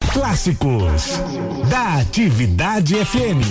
clássicos da Atividade FM.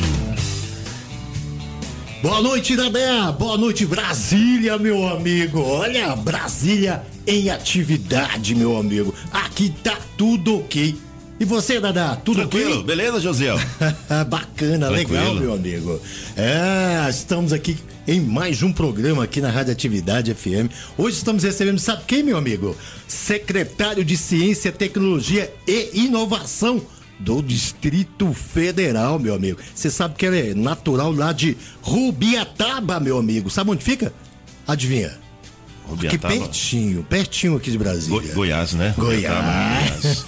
Boa noite, Dadé. Boa noite, Brasília, meu amigo. Olha, Brasília em atividade, meu amigo. Aqui tá tudo ok. E você, Dadá, tudo tranquilo, ok? Beleza, Josiel? Bacana, tranquilo. Legal, meu amigo. Estamos aqui em mais um programa aqui na Rádio Atividade FM. Hoje estamos recebendo, sabe quem, meu amigo? Secretário de Ciência, Tecnologia e Inovação do Distrito Federal, meu amigo. Você sabe que ele é natural lá de Rubiataba, meu amigo. Sabe onde fica? Adivinha? Rubiataba. Aqui pertinho aqui de Brasília. Goiás, né? Goiás.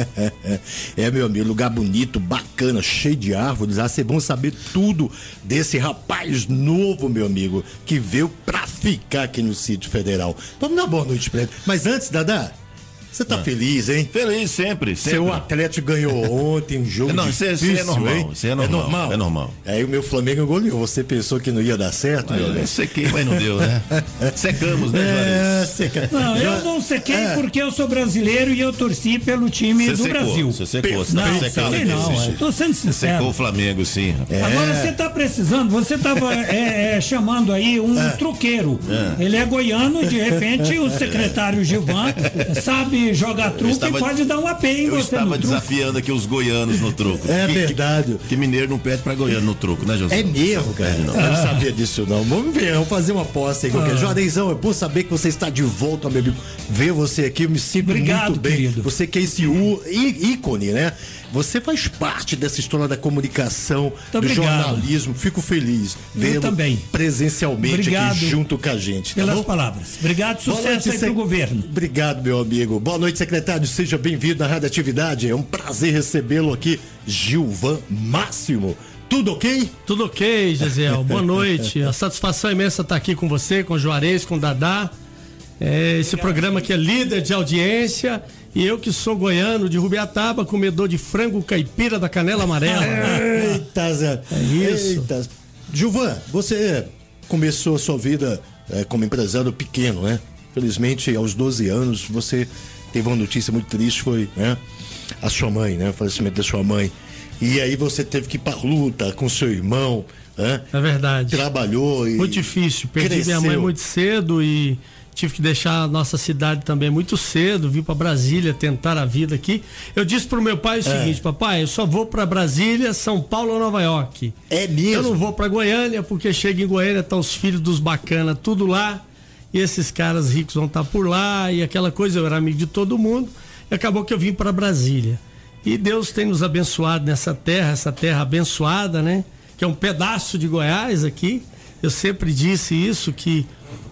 Meu amigo, lugar bonito, bacana, cheio de árvores. É bom saber tudo desse rapaz novo, meu amigo, que veio pra ficar aqui no Sítio Federal. Vamos dar boa noite pra ele. Mas antes, Dadá, você tá feliz, hein? Feliz sempre. Seu Atlético ganhou ontem um jogo difícil, é normal, hein? Isso é normal. É normal. Aí o meu Flamengo goleou. Você pensou que não ia dar certo, meu amigo? Sequei, mas não deu, né? Secamos, né, Juarez? Não, eu não sequei porque eu sou brasileiro e eu torci pelo time do Brasil. Você secou, você não, secando. Não, eu tô sendo sincero. Secou o Flamengo, sim. Agora você tá precisando, você tava chamando aí um truqueiro. Ele é goiano e de repente o secretário Gilvan sabe jogar truco e pode dar um apeio em você. Eu estava desafiando aqui os goianos no truco. Verdade. Que mineiro não pede pra goiano no truco, né, José? É mesmo, cara. Eu não sabia disso, não. Vamos ver, vamos fazer uma aposta aí. Juarezão, é bom saber que você está de volta, meu amigo. Ver você aqui, eu me sinto muito bem. Querido. Você que é esse ícone, né? Você faz parte dessa história da comunicação, do jornalismo. Fico feliz vê-lo presencialmente aqui junto com a gente. Pelas palavras. Obrigado, sucesso aí pro governo. Obrigado, meu amigo. Boa noite, secretário. Seja bem-vindo à Rádio Atividade. É um prazer recebê-lo aqui, Gilvan Máximo. Tudo ok? Tudo ok, Gisele. Boa noite. A satisfação imensa estar aqui com você, com o Juarez, com o Dadá. Esse programa que é líder de audiência. E eu que sou goiano de Rubiataba, comedor de frango caipira da Canela Amarela. Eita, Zé. É isso. Eita. Gilvan, você começou a sua vida como empresário pequeno, né? Felizmente, aos 12 anos, você teve uma notícia muito triste, foi a sua mãe, né? O falecimento da sua mãe. E aí você teve que ir pra luta com seu irmão, né? É verdade. Trabalhou e... Muito difícil. Perdi minha mãe muito cedo e tive que deixar a nossa cidade também muito cedo, vim para Brasília tentar a vida aqui. Eu disse pro meu pai o seguinte: papai, eu só vou para Brasília, São Paulo ou Nova York. É mesmo? Eu não vou para Goiânia, porque chega em Goiânia, tá os filhos dos bacana tudo lá, e esses caras ricos vão estar por lá, e aquela coisa, eu era amigo de todo mundo, e acabou que eu vim para Brasília. E Deus tem nos abençoado nessa terra, essa terra abençoada, né? Que é um pedaço de Goiás aqui. Eu sempre disse isso, que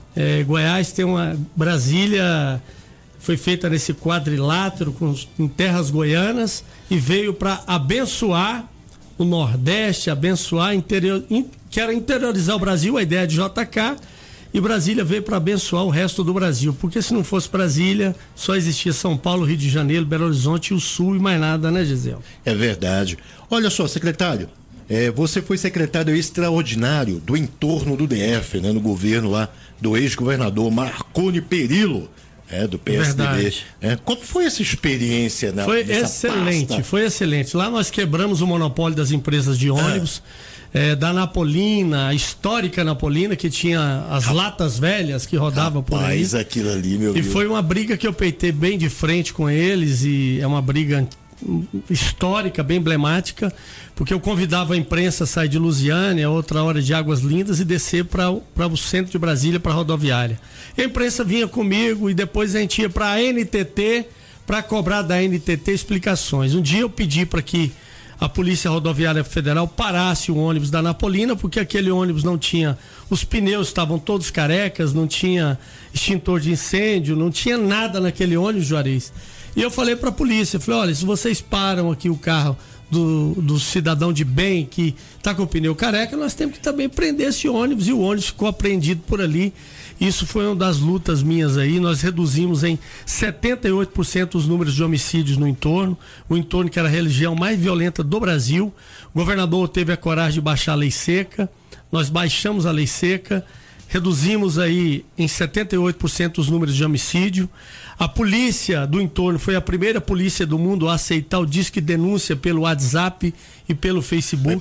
Goiás tem Brasília foi feita nesse quadrilátero com terras goianas e veio para abençoar o Nordeste, abençoar quer interiorizar o Brasil, a ideia de JK, e Brasília veio para abençoar o resto do Brasil, porque se não fosse Brasília, só existia São Paulo, Rio de Janeiro, Belo Horizonte e o Sul e mais nada, né, Gisele? É verdade. Olha só, secretário, você foi secretário extraordinário do entorno do DF, né, no governo lá do ex-governador Marconi Perillo, do PSDB. Como foi essa experiência Foi excelente, pasta? Foi excelente. Lá nós quebramos o monopólio das empresas de ônibus, da Napolina, a histórica Napolina, que tinha as latas velhas que rodavam por aí. Aquilo ali, meu Deus. E foi uma briga que eu peitei bem de frente com eles, e é uma briga histórica, bem emblemática, porque eu convidava a imprensa a sair de Lusiânia, outra hora de Águas Lindas, e descer para o centro de Brasília, para a rodoviária. E a imprensa vinha comigo e depois a gente ia para a NTT para cobrar da NTT explicações. Um dia eu pedi para que a Polícia Rodoviária Federal parasse o ônibus da Napolina, porque aquele ônibus não tinha, os pneus estavam todos carecas, não tinha extintor de incêndio, não tinha nada naquele ônibus, Juarez. E eu falei para a polícia, falei, olha, se vocês param aqui o carro do cidadão de bem que está com o pneu careca, nós temos que também prender esse ônibus, e o ônibus ficou apreendido por ali. Isso foi uma das lutas minhas aí. Nós reduzimos em 78% os números de homicídios no entorno, o entorno que era a região mais violenta do Brasil. O governador teve a coragem de baixar a lei seca, nós baixamos a lei seca, reduzimos aí em 78% os números de homicídio. A polícia do entorno foi a primeira polícia do mundo a aceitar o disque denúncia pelo WhatsApp e pelo Facebook.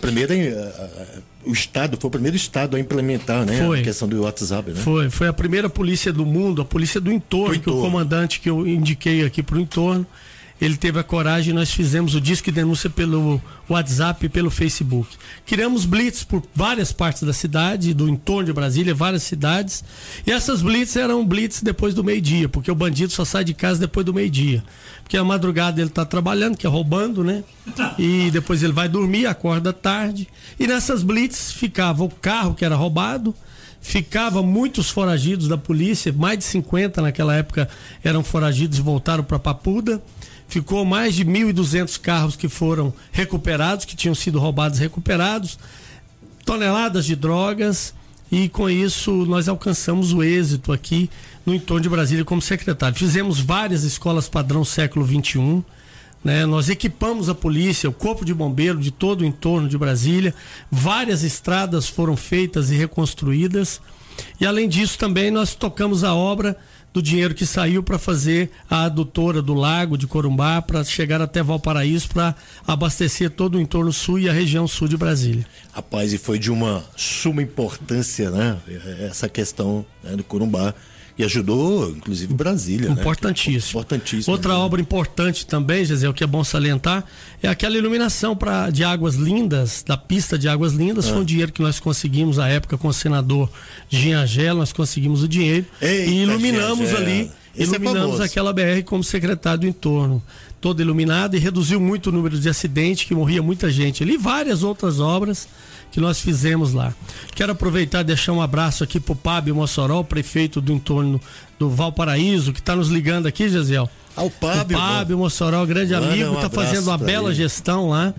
O estado foi o primeiro estado a implementar, né? Foi. A questão do WhatsApp, né? Foi a primeira polícia do mundo, a polícia do entorno, que o comandante que eu indiquei aqui pro entorno, ele teve a coragem e nós fizemos o disque denúncia pelo WhatsApp e pelo Facebook. Criamos blitz por várias partes da cidade, do entorno de Brasília, várias cidades. E essas blitz eram blitz depois do meio-dia, porque o bandido só sai de casa depois do meio-dia. Porque a madrugada ele tá trabalhando, que é roubando, né? E depois ele vai dormir, acorda tarde. E nessas blitz ficava o carro que era roubado, ficava muitos foragidos da polícia, mais de 50 naquela época eram foragidos e voltaram para Papuda. Ficou mais de 1.200 carros que foram recuperados, que tinham sido roubados e recuperados, toneladas de drogas, e com isso nós alcançamos o êxito aqui no entorno de Brasília como secretário. Fizemos várias escolas padrão século XXI, né? Nós equipamos a polícia, o corpo de bombeiro de todo o entorno de Brasília, várias estradas foram feitas e reconstruídas, e além disso também nós tocamos a obra do dinheiro que saiu para fazer a adutora do Lago de Corumbá, para chegar até Valparaíso, para abastecer todo o entorno sul e a região sul de Brasília. Rapaz, e foi de uma suma importância, né? Essa questão, né, do Corumbá, e ajudou, inclusive, Brasília. Importantíssimo. Né? Importantíssimo. Outra obra importante também, Gisele, que é bom salientar, é aquela iluminação de Águas Lindas, da pista de Águas Lindas. Foi um dinheiro que nós conseguimos à época com o senador Ginhagel, nós conseguimos o dinheiro. Eita, e iluminamos ali, iluminamos aquela BR como secretário do entorno. Toda iluminada, e reduziu muito o número de acidentes, que morria muita gente ali. E várias outras obras que nós fizemos lá. Quero aproveitar e deixar um abraço aqui pro Pablo Mossoró, prefeito do entorno do Valparaíso, que está nos ligando aqui, Gisele. O Pablo Mossoró, grande amigo, está fazendo uma bela gestão lá.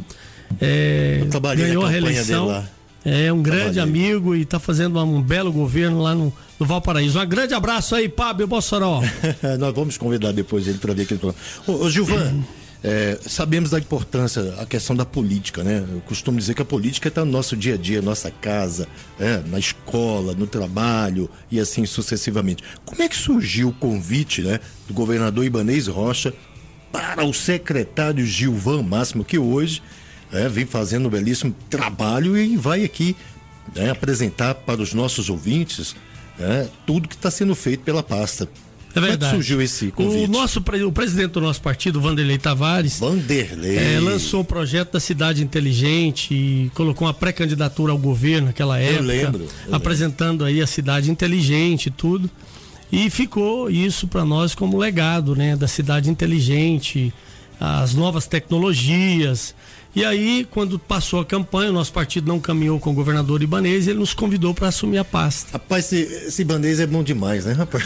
Ganhou a reeleição. Lá. É um grande amigo e está fazendo um belo governo lá no Valparaíso. Um grande abraço aí, Pablo Mossoró. Nós vamos convidar depois ele para ver aquele programa. Ô Gilvan, sabemos da importância, a questão da política, né? Eu costumo dizer que a política está no nosso dia a dia, nossa casa, na escola, no trabalho e assim sucessivamente. Como é que surgiu o convite, né, do governador Ibanez Rocha para o secretário Gilvan Máximo, que hoje vem fazendo um belíssimo trabalho e vai aqui apresentar para os nossos ouvintes tudo que está sendo feito pela pasta? É verdade. Como é que surgiu esse convite? O presidente do nosso partido, Vanderlei Tavares, lançou um projeto da cidade inteligente e colocou uma pré-candidatura ao governo naquela época. Eu lembro. Apresentando aí a cidade inteligente e tudo. E ficou isso para nós como legado, né, da cidade inteligente, as novas tecnologias. E aí, quando passou a campanha, o nosso partido não caminhou com o governador Ibanez, ele nos convidou para assumir a pasta. Rapaz, esse Ibanez é bom demais, né, rapaz?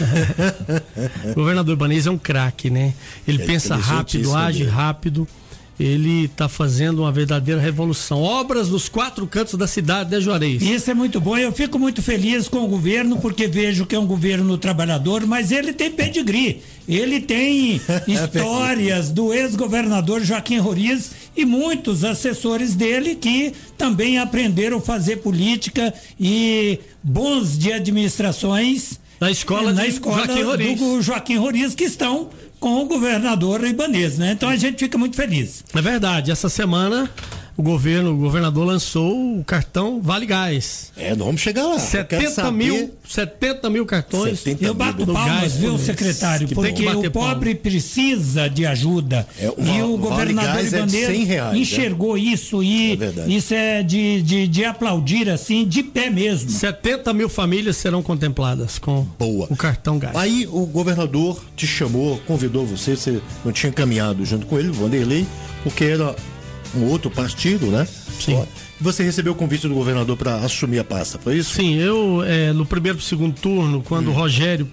O governador Ibanez é um craque, né? Ele pensa rápido, age rápido. Ele está fazendo uma verdadeira revolução. Obras nos 4 cantos da cidade, né, Juarez? Isso é muito bom. Eu fico muito feliz com o governo, porque vejo que é um governo trabalhador, mas ele tem pedigree. Ele tem histórias do ex-governador Joaquim Roriz e muitos assessores dele que também aprenderam a fazer política e bons de administrações na escola do Joaquim Roriz, que estão com o governador Ibanez, né? Então a gente fica muito feliz. É verdade, essa semana o governador lançou o cartão Vale Gás. Nós vamos chegar lá. 70 mil cartões. Eu bato palmas, viu, secretário? Porque o pobre precisa de ajuda. E o governador Ibanez enxergou isso e isso é de aplaudir, assim, de pé mesmo. 70 mil famílias serão contempladas com o cartão gás. Aí o governador te chamou, convidou você não tinha caminhado junto com ele, o Vanderlei, porque era um outro partido, né? Sim. Você recebeu o convite do governador para assumir a pasta, foi isso? Sim, eu no primeiro e segundo turno, quando o Rogério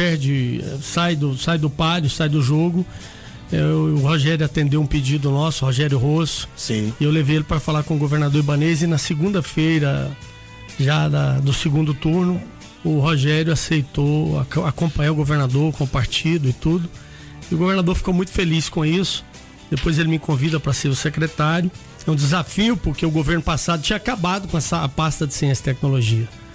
sai do páreo, sai do jogo, o Rogério atendeu um pedido nosso, Rogério Rosso. Sim. E eu levei ele para falar com o governador Ibanez, e na segunda-feira, já do segundo turno, o Rogério aceitou acompanhar o governador com o partido e tudo. E o governador ficou muito feliz com isso. Depois ele me convida para ser o secretário. É um desafio, porque o governo passado tinha acabado com a pasta de ciência e tecnologia.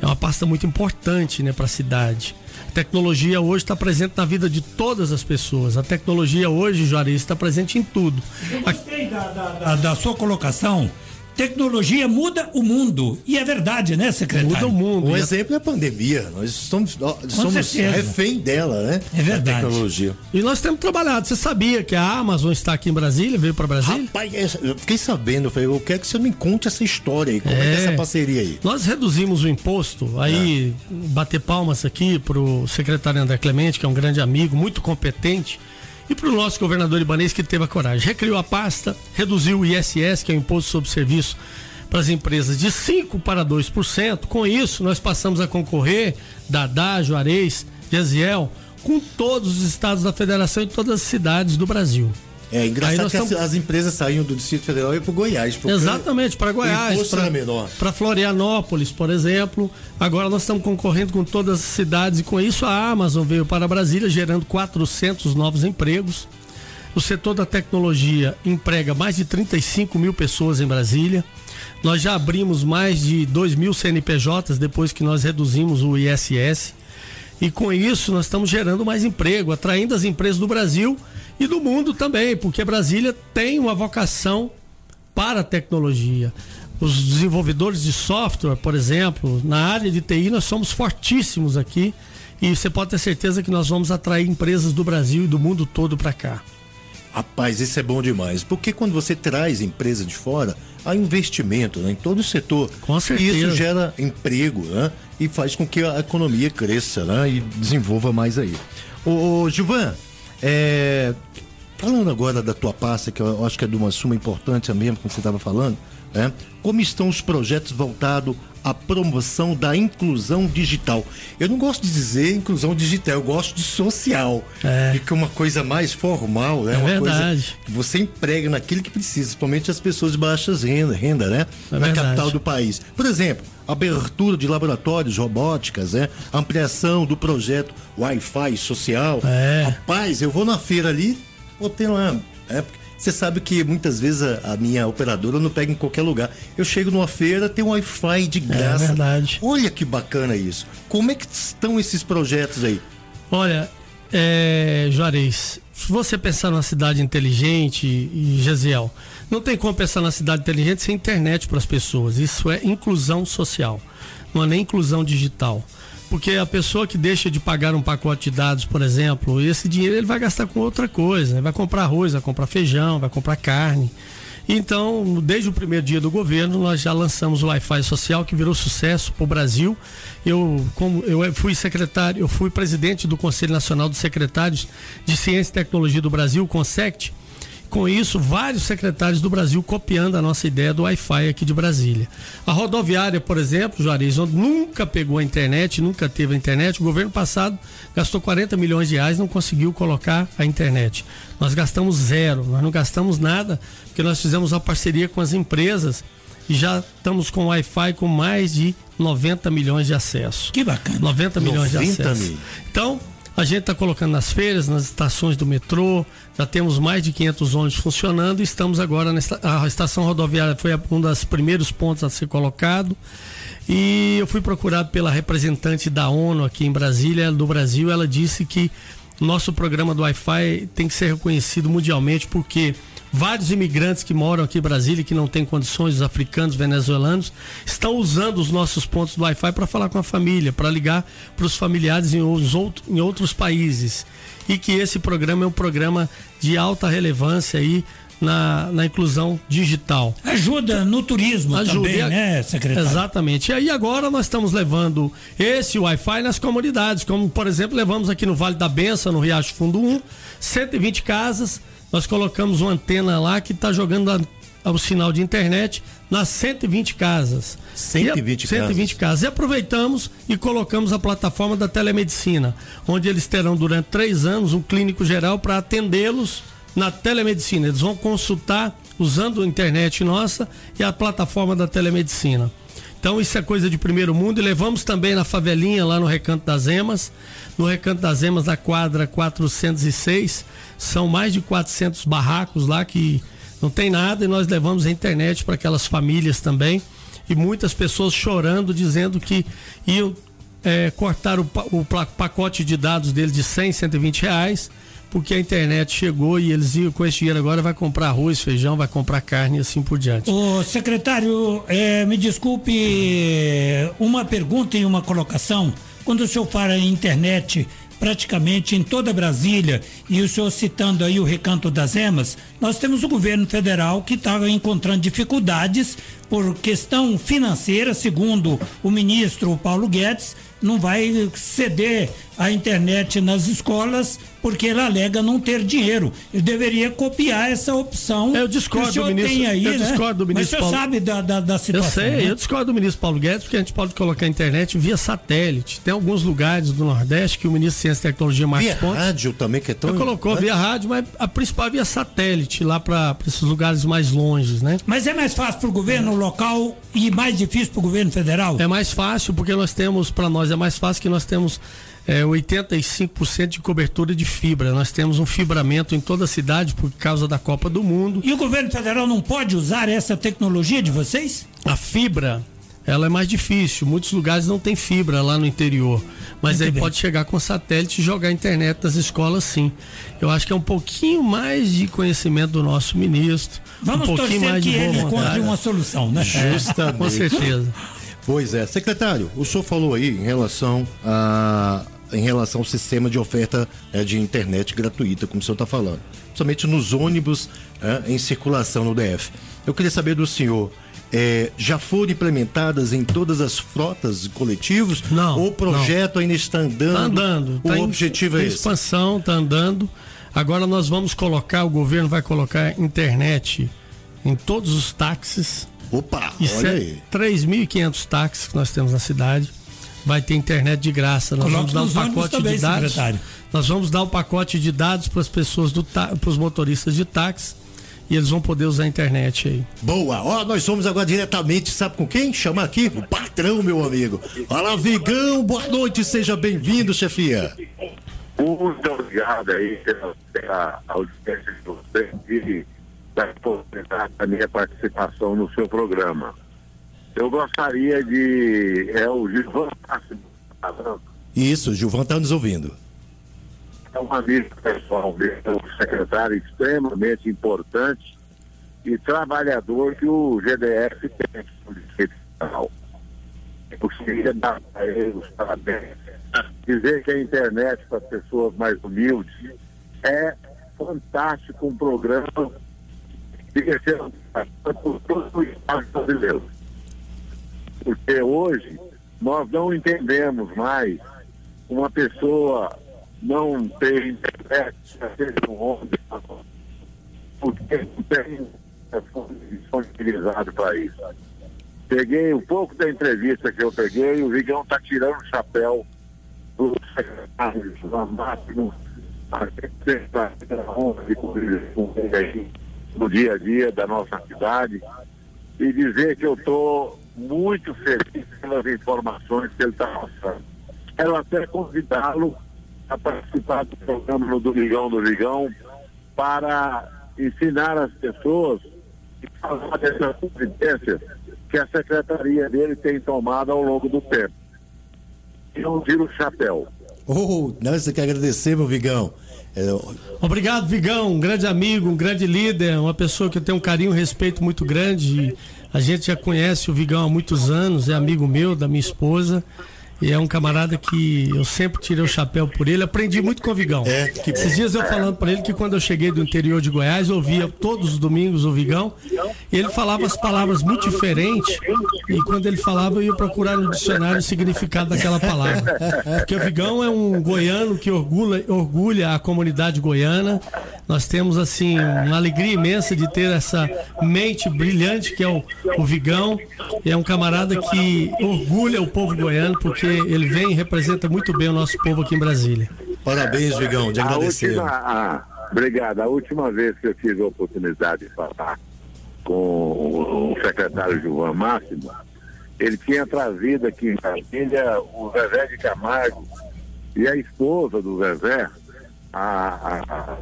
é uma pasta muito importante, né, para a cidade. A tecnologia hoje está presente na vida de todas as pessoas. A tecnologia hoje, Juarez, está presente em tudo. Eu gostei da sua colocação. Tecnologia muda o mundo. E é verdade, né, secretário? Muda o mundo. Um exemplo é a pandemia. Nós somos refém dela, né? É verdade. A tecnologia. E nós temos trabalhado. Você sabia que a Amazon está aqui em Brasília? Veio para Brasília? Rapaz, eu fiquei sabendo. Eu quero que você me conte essa história aí. Como é que é essa parceria aí? Nós reduzimos o imposto. Aí, bater palmas aqui para o secretário André Clemente, que é um grande amigo, muito competente. E para o nosso governador Ibanez, que teve a coragem. Recriou a pasta, reduziu o ISS, que é o Imposto sobre Serviço para as empresas, de 5% para 2%. Com isso, nós passamos a concorrer, Dadá, Juarez, Gesiel, com todos os estados da federação e todas as cidades do Brasil. É engraçado que as empresas saíam do Distrito Federal e para Goiás. Exatamente, para Goiás, para Florianópolis, por exemplo. Agora nós estamos concorrendo com todas as cidades e com isso a Amazon veio para Brasília, gerando 400 novos empregos. O setor da tecnologia emprega mais de 35 mil pessoas em Brasília. Nós já abrimos mais de 2 mil CNPJs depois que nós reduzimos o ISS. E com isso nós estamos gerando mais emprego, atraindo as empresas do Brasil e do mundo também, porque Brasília tem uma vocação para a tecnologia. Os desenvolvedores de software, por exemplo, na área de TI nós somos fortíssimos aqui e você pode ter certeza que nós vamos atrair empresas do Brasil e do mundo todo para cá. Rapaz, isso é bom demais, porque quando você traz empresa de fora, há investimento, né, em todo o setor. Com certeza. E isso gera emprego, né, e faz com que a economia cresça, né, e desenvolva mais aí. Ô Gilvan, falando agora da tua pasta, que eu acho que é de uma suma importância mesmo, como você estava falando, né, como estão os projetos voltados à promoção da inclusão digital? Eu não gosto de dizer inclusão digital, eu gosto de social. Fica uma coisa mais formal, né? É uma verdade. Coisa que você emprega naquilo que precisa, principalmente as pessoas de baixa renda, né? É na verdade. capital do país. Por exemplo, abertura de laboratórios robóticas, né? Ampliação do projeto Wi-Fi social. Rapaz, eu vou na feira ali, botei lá, você sabe que muitas vezes a minha operadora não pega em qualquer lugar. Eu chego numa feira, tem um Wi-Fi de graça. É verdade. Olha que bacana isso. Como é que estão esses projetos aí? Olha, Juarez, se você pensar numa cidade inteligente, e Gesiel, não tem como pensar na cidade inteligente sem internet para as pessoas. Isso é inclusão social, não é nem inclusão digital. Porque a pessoa que deixa de pagar um pacote de dados, por exemplo, esse dinheiro ele vai gastar com outra coisa, né? Vai comprar arroz, vai comprar feijão, vai comprar carne. Então, desde o primeiro dia do governo, nós já lançamos o Wi-Fi social, que virou sucesso para o Brasil. Eu fui secretário, eu fui presidente do Conselho Nacional dos Secretários de Ciência e Tecnologia do Brasil, CONSECT. Com isso, vários secretários do Brasil copiando a nossa ideia do Wi-Fi aqui de Brasília. A rodoviária, por exemplo, Juarez, onde nunca pegou a internet, nunca teve a internet, o governo passado gastou 40 milhões de reais e não conseguiu colocar a internet. Nós gastamos zero, nós não gastamos nada, porque nós fizemos uma parceria com as empresas e já estamos com Wi-Fi com mais de 90 milhões de acesso. Que bacana. 90 milhões de acesso. Mil. Então, a gente está colocando nas feiras, nas estações do metrô, já temos mais de 500 ônibus funcionando e estamos agora a estação rodoviária foi um dos primeiros pontos a ser colocado. E eu fui procurado pela representante da ONU aqui em Brasília, do Brasil. Ela disse que o nosso programa do Wi-Fi tem que ser reconhecido mundialmente porque vários imigrantes que moram aqui em Brasília, que não têm condições, os africanos, venezuelanos, estão usando os nossos pontos do Wi-Fi para falar com a família, para ligar para os familiares em outros países. E que esse programa é um programa de alta relevância aí na inclusão digital. Ajuda no turismo também, né, secretário? Exatamente. E aí agora nós estamos levando esse Wi-Fi nas comunidades, como por exemplo levamos aqui no Vale da Benção, no Riacho Fundo 1, 120 casas. Nós colocamos uma antena lá que está jogando o sinal de internet nas 120 casas. 120 casas. E aproveitamos e colocamos a plataforma da telemedicina, onde eles terão durante 3 anos um clínico geral para atendê-los na telemedicina. Eles vão consultar usando a internet nossa e a plataforma da telemedicina. Então isso é coisa de primeiro mundo. E levamos também na favelinha lá no Recanto das Emas. No Recanto das Emas, na quadra 406, são mais de 400 barracos lá que não tem nada e nós levamos a internet para aquelas famílias também. e muitas pessoas chorando, dizendo que iam cortar o pacote de dados dele de 100, 120 reais, porque a internet chegou e eles iam, com esse dinheiro agora, vai comprar arroz, feijão, vai comprar carne e assim por diante. Ô, secretário, me desculpe, uma pergunta e uma colocação. Quando o senhor fala em internet praticamente em toda Brasília, e o senhor citando aí o Recanto das Emas, nós temos o governo federal que está encontrando dificuldades por questão financeira, segundo o ministro Paulo Guedes, não vai ceder a internet nas escolas porque ele alega não ter dinheiro. Ele deveria copiar essa opção. Eu discordo do ministro. Discordo do ministro. Mas o senhor sabe da situação. Eu sei, né? Eu discordo do ministro Paulo Guedes, porque a gente pode colocar a internet via satélite. Tem alguns lugares do Nordeste que o ministro de Ciência e Tecnologia, Marcos Pontes, via rádio também, que é tão... colocou via rádio, mas a principal é via satélite, lá para esses lugares mais longes, né? Mas é mais fácil para o governo local e mais difícil para o governo federal? É mais fácil, porque para nós é mais fácil que nós temos 85% de cobertura de fibra. Nós temos um fibramento em toda a cidade por causa da Copa do Mundo. E o governo federal não pode usar essa tecnologia de vocês? A fibra, ela é mais difícil. Muitos lugares não tem fibra lá no interior. Mas muito aí bem. Pode chegar com satélite e jogar a internet nas escolas, sim. Eu acho que é um pouquinho mais de conhecimento do nosso ministro. Vamos um pouquinho mais que de boa ele vontade. encontre uma solução, né? Justamente. Com certeza. Pois é. Secretário, o senhor falou aí em relação ao sistema de oferta de internet gratuita, como o senhor está falando, principalmente nos ônibus em circulação no DF. Eu queria saber do senhor, já foram implementadas em todas as frotas coletivos? Não. Ou o projeto ainda está andando? Está andando. O objetivo é esse? Expansão, está andando. Agora nós vamos colocar, o governo vai colocar internet em todos os táxis. Opa, e olha aí. 3.500 táxis que nós temos na cidade. Vai ter internet de graça. Nós vamos dar um pacote também, de dados. Secretário. Nós vamos dar um pacote de dados para as pessoas, para os motoristas de táxi, e eles vão poder usar a internet aí. Boa, nós vamos agora diretamente, sabe com quem? Chama aqui o patrão, meu amigo. Olá, Vigão, boa noite, seja bem-vindo, chefia. Muito obrigado aí pela audiência de vocês e da oportunidade da minha participação no seu programa. Eu gostaria de... o Gilvan falando. Isso, o Gilvan está nos ouvindo. É um amigo pessoal dele, um secretário extremamente importante e trabalhador que o GDF tem no Distrito Federal. Eu queria dar para ele os parabéns. Dizer que a internet para as pessoas mais humildes é fantástico, um programa que ser por todo o Estado brasileiro. Porque hoje nós não entendemos mais uma pessoa não ter internet, seja no ônibus, porque não tem disponibilizado para isso. Peguei um pouco da entrevista que eu peguei e o Vigão está tirando o chapéu do secretário Máximo, a gente tem a honra de cobrir no dia a dia da nossa cidade e dizer que eu estou muito feliz pelas informações que ele está mostrando. Quero até convidá-lo a participar do programa no Domingão do Vigão para ensinar as pessoas e falar dessa providência que a secretaria dele tem tomado ao longo do tempo. E não tira o chapéu. Nós que agradecer, meu Vigão. Obrigado, Vigão, um grande amigo, um grande líder, uma pessoa que eu tenho um carinho e um respeito muito grande. A gente já conhece o Vigão há muitos anos, é amigo meu, da minha esposa. E é um camarada que eu sempre tirei o chapéu por ele, aprendi muito com o Vigão. Esses dias eu falando para ele que quando eu cheguei do interior de Goiás, eu ouvia todos os domingos o Vigão, e ele falava as palavras muito diferentes, e quando ele falava eu ia procurar no dicionário o significado daquela palavra. Porque o Vigão é um goiano que orgulha a comunidade goiana. Nós temos assim uma alegria imensa de ter essa mente brilhante que é o Vigão, e é um camarada que orgulha o povo goiano, porque ele vem e representa muito bem o nosso povo aqui em Brasília. Parabéns, Vigão, de agradecer. Obrigado. A última vez que eu tive a oportunidade de falar com o secretário Gilvan Máximo, ele tinha trazido aqui em Brasília o Zezé de Camargo e a esposa do Zezé, a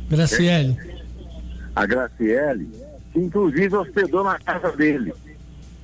Graciele. A Graciele, que inclusive hospedou na casa dele.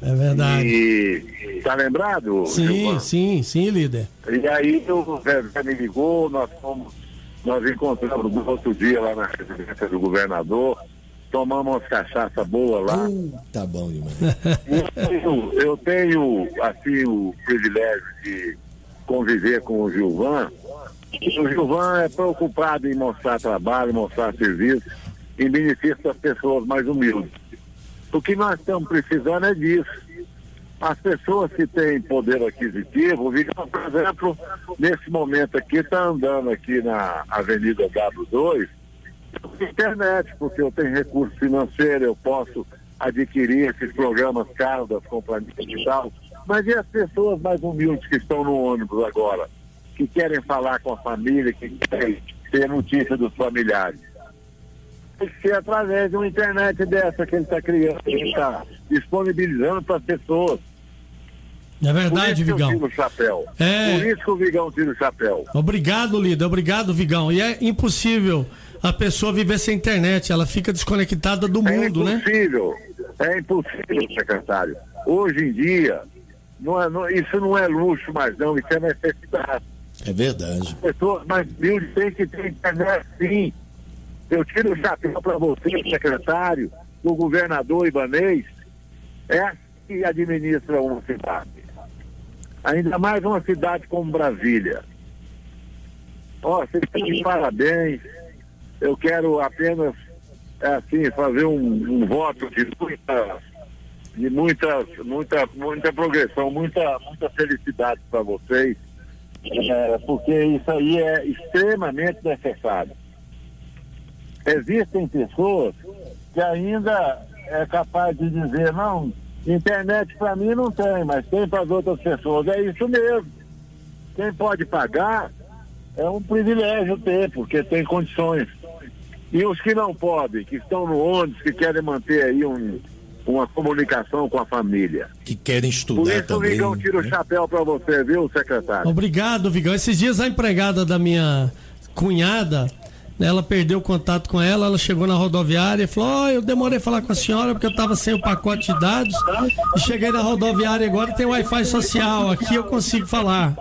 É verdade. E tá lembrado? Sim, sim, líder. E aí o Zé me ligou, nós encontramos no outro dia lá na residência do governador, tomamos umas cachaça boa lá. Tá bom demais. Eu tenho, assim, o privilégio de conviver com o Gilvan. O Gilvan é preocupado em mostrar trabalho, mostrar serviço, em benefício das pessoas mais humildes. O que nós estamos precisando é disso. As pessoas que têm poder aquisitivo, o Vigão, por exemplo, nesse momento aqui, está andando aqui na Avenida W2, internet, porque eu tenho recurso financeiro, eu posso adquirir esses programas caros das companhias e tal. Mas e as pessoas mais humildes que estão no ônibus agora, que querem falar com a família, que querem ter notícia dos familiares? Tem que ser através de uma internet dessa que ele está criando, que ele está disponibilizando para as pessoas. É verdade, Vigão. Por isso que eu tiro o chapéu. Por isso que o Vigão tira o chapéu. Obrigado, líder. Obrigado, Vigão. E é impossível a pessoa viver sem internet. Ela fica desconectada do mundo, né? É impossível, secretário. Hoje em dia, isso não é luxo mais não, isso é necessidade. É verdade. As pessoas mais humildes têm que ter internet, sim. Eu tiro o chapéu para você, secretário, o governador Ibanez, é que administra uma cidade. Ainda mais uma cidade como Brasília. Vocês estão de parabéns. Eu quero apenas, assim, fazer um voto de muita progressão, muita felicidade para vocês, porque isso aí é extremamente necessário. Existem pessoas que ainda é capaz de dizer, não, internet para mim não tem, mas tem para as outras pessoas. É isso mesmo. Quem pode pagar é um privilégio ter, porque tem condições. E os que não podem, que estão no ônibus, que querem manter aí uma comunicação com a família. Que querem estudar também. Por isso também, o Vigão tira o chapéu para você, viu, secretário? Obrigado, Vigão. Esses dias a empregada da minha cunhada, ela perdeu o contato com ela chegou na rodoviária e falou, eu demorei a falar com a senhora porque eu estava sem o pacote de dados e cheguei na rodoviária agora e tem Wi-Fi social, aqui eu consigo falar.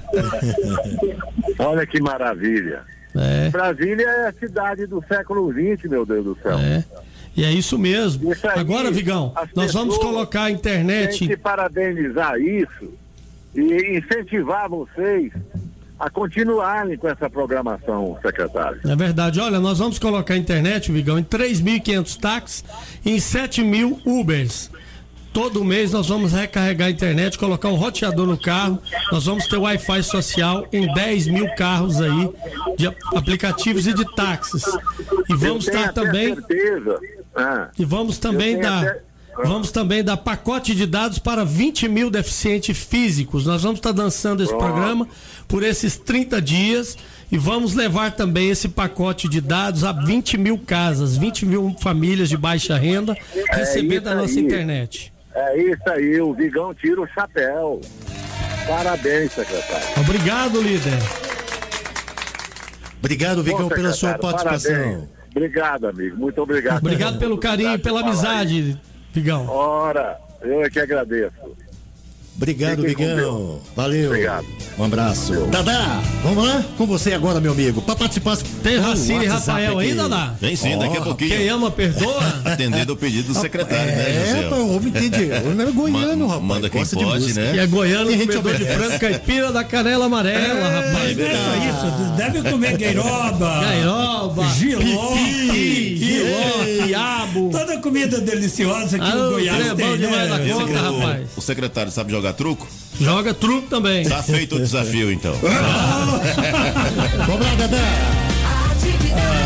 Olha que maravilha. Brasília é a cidade do século XX, meu Deus do céu. E é isso mesmo. Isso aí, agora, Vigão, nós vamos colocar a internet... Tem que parabenizar isso e incentivar vocês a continuarem com essa programação, secretário. É verdade. Olha, nós vamos colocar a internet, Vigão, em 3.500 táxis e em 7.000 Ubers. Todo mês nós vamos recarregar a internet, colocar um roteador no carro, nós vamos ter Wi-Fi social em 10.000 carros aí, de aplicativos e de táxis. E vamos estar também... E vamos também dar... Vamos também dar pacote de dados para 20.000 deficientes físicos. Nós vamos estar lançando esse programa por esses 30 dias e vamos levar também esse pacote de dados a 20.000 casas, 20.000 famílias de baixa renda recebendo a nossa internet. É isso aí, o Vigão tira o chapéu. Parabéns, secretário. Obrigado, líder. Obrigado, Vigão, pela sua participação. Parabéns. Obrigado, amigo. Muito obrigado. Obrigado pelo carinho, pela amizade, Vigão. Ora, eu é que agradeço. Obrigado, Vigão. Valeu. Obrigado. Um abraço. Dadá, vamos lá? Com você agora, meu amigo. Para participar. Tem Racine e Rafael aí, Dadá? Tem sim, daqui a pouquinho. Quem ama, perdoa. Atendendo o pedido do secretário, né, José? O homem entende. O não é goiano, rapaz. Manda quem pode, né? E é goiano, comedor de frango caipira da canela amarela, rapaz. Mas não é só isso. Deve comer gueiroba, giló, quiabo. Toda comida deliciosa que o Goiás tem, né? Rapaz. O secretário sabe jogar truco? Joga truco também. Tá feito o desafio, então. Vamos lá, Dadá.